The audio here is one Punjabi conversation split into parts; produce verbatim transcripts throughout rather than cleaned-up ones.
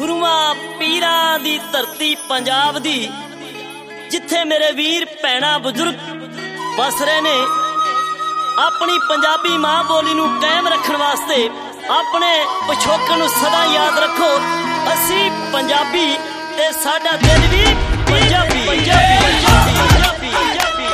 ਗੁਰੂਆਂ ਪੀਰਾਂ ਦੀ ਧਰਤੀ ਪੰਜਾਬ ਦੀ, ਜਿੱਥੇ ਮੇਰੇ ਵੀਰ ਭੈਣਾਂ ਬਜ਼ੁਰਗ ਵਸ ਰਹੇ ਨੇ। ਆਪਣੀ ਪੰਜਾਬੀ ਮਾਂ ਬੋਲੀ ਨੂੰ ਕਾਇਮ ਰੱਖਣ ਵਾਸਤੇ ਆਪਣੇ ਪਿਛੋਕੜ ਨੂੰ ਸਦਾ ਯਾਦ ਰੱਖੋ। ਅਸੀਂ ਪੰਜਾਬੀ ਤੇ ਸਾਡਾ ਦਿਲ ਵੀ ਪੰਜਾਬੀ ਪੰਜਾਬੀ ਪੰਜਾਬੀ ਪੰਜਾਬੀ ਪੰਜਾਬੀ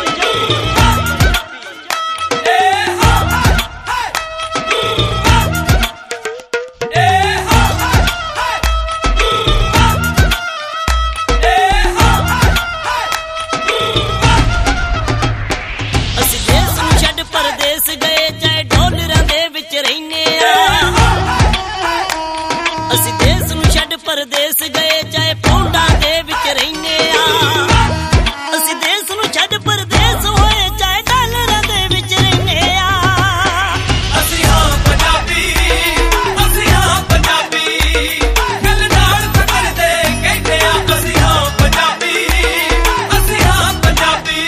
परदेस गए चाहे पौंडा दे विच रहिने आ। असी देश नू छड्ड परदेस होए चाहे डॉलरां दे विच रहिने आ। असी हां पंजाबी, असी हां पंजाबी, गल नाल फकर दे कहंदे आ। असी हां पंजाबी, असी हां पंजाबी।